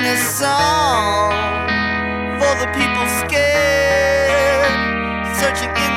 a song for the people scared, searching in